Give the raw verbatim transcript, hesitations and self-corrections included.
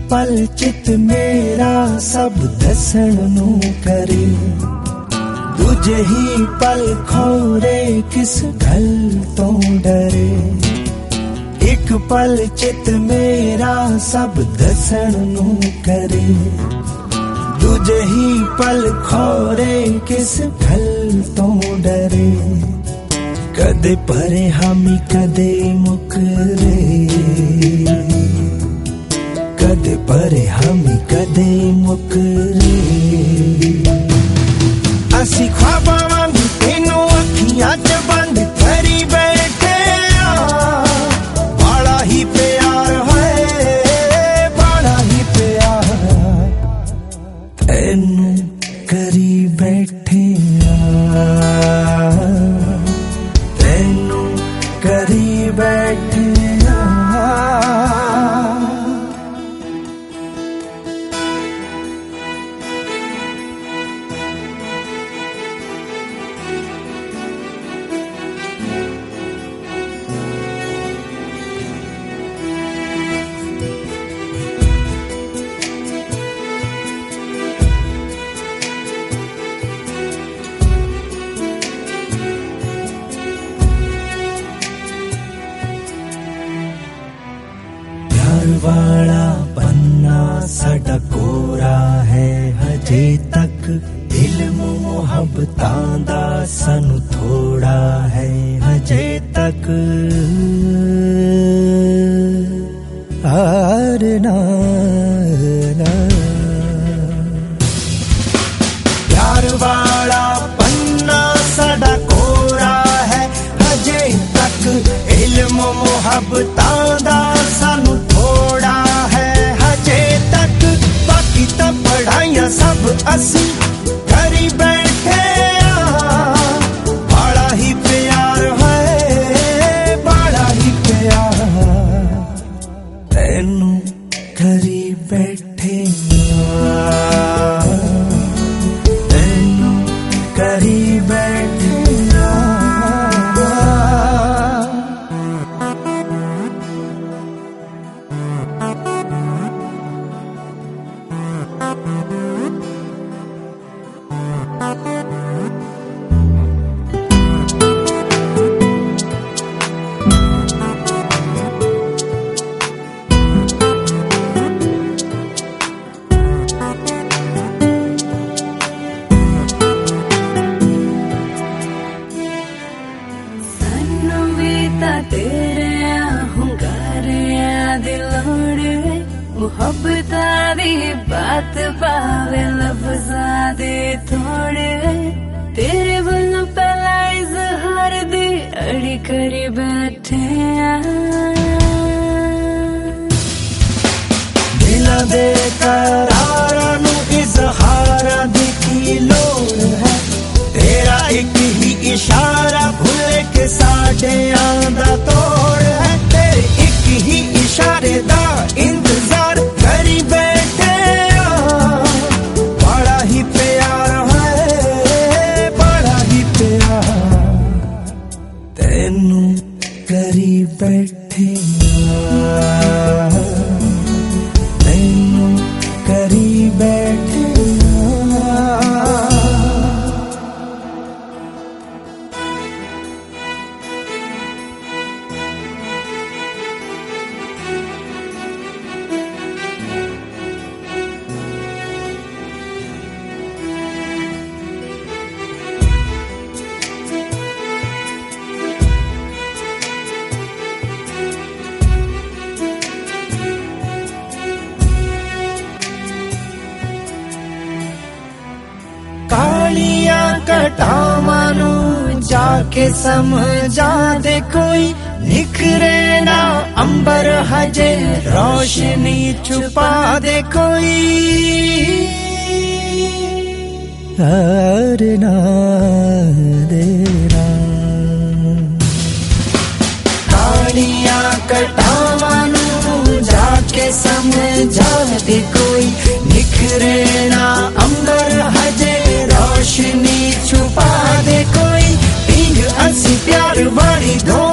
पल चित मेरा सब दसण नू करे, दूजे ही पल खोरे किस गल तो डरे। एक पल चित मेरा सब दसण नू करे, दूजे ही पल खोरे किस गल तो डरे। कदे परे हामी कदे मुकरे, कदे परे हामी कदे मुकरे। असी ख्वाबां वांगू तेनू अखियां च बंद करी बैठे आ, बड़ा ही प्यार है, बड़ा ही प्यार तेनू करी बैठे आ, तेनू करी बैठे आ। वाला पन्ना साडा कोरा है हजे तक, इल्म मुहब्बतां दा सानू थोड़ा है हजे तक। आर ना ना प्यार वाला पन्ना साडा कोरा है हजे तक, इल्म मुहब्बतां दा सानू थोड़ा है हजे तक। बाकी तो पढ़ाइयां सब असी करी बैठे आ, बड़ा ही प्यार है, बड़ा ही प्यार तेनू करी बैठे आ, तेनू करी बैठे आ। मुहब्बतां दी बात पावे लफ्ज़ां दे थोड़े, तेरे वल्लों पहला इज़हार दी अड़ी करी बैठे आ। दिलां दे करारां नू इज़हारां दी की लोड़ है, तेरा एक ही इशारा भुल के साडे आंदा तोड़ है। तेरे एक ही इशारे दा इंतजार करी बैठे आ, बड़ा ही प्यार है, बड़ा ही प्यार तेनू करी बैठे आ, तेनू करी बैठे आ। कालियां कटावां नू जाके समझा दे कोई, निखरे ना अंबर हजे रोशनी छुपा दे कोई। हर ना देना कालियां कटावां नू जाके समझा दे कोई, निखरे ना अंबर हजे रोशनी छुपा दे कोई। पींग असी प्यार वाली दो